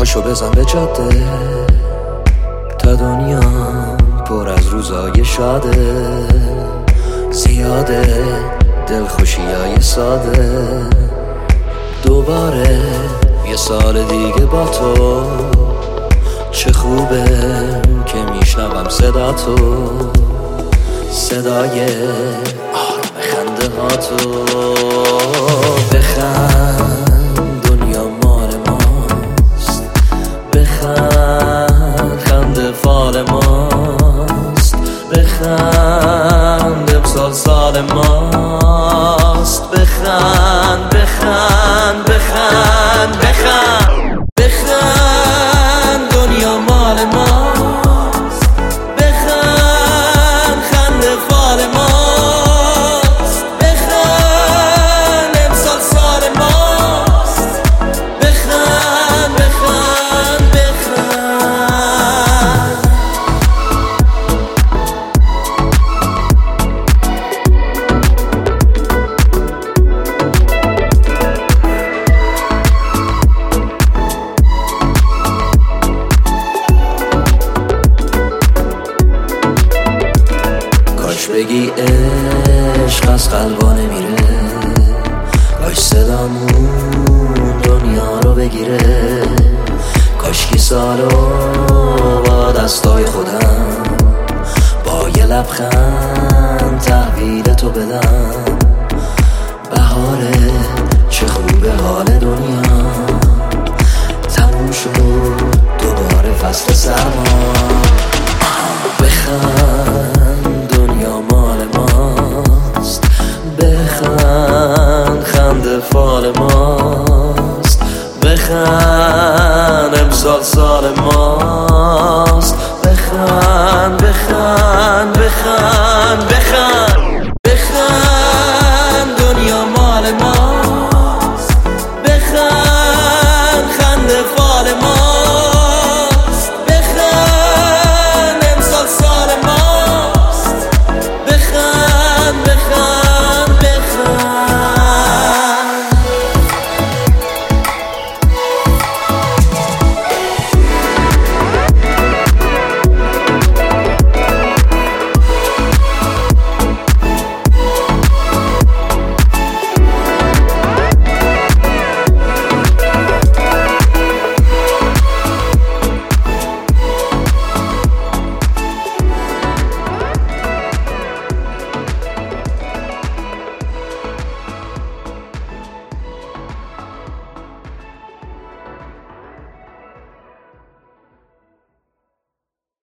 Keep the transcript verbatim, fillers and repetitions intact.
پاشو بزن به جاده تا دنیا پر از روزای شاده، زیاده دلخوشیای ساده. دوباره یه سال دیگه با تو، چه خوبه که میشنوم صدا تو، صدای آرام خنده ها تو. بخند دنیا مال ماست، بخند خنده فال ماست، بخند امسال سال ماست. بخند بخند بخند بخند بخند دنیا مال ماست، بخند خنده فال ماست، بخند امسال سال ماست. بخند بخند بخند بگی عشق از قلبا نمیره، کاش صدامون دنیا رو بگیره. کاش کی سالو با دستای خودم با یه لبخند تحویل تو بدم. بهاره چه خوبه حال دنیا، تموم شد دوباره فصل سرما.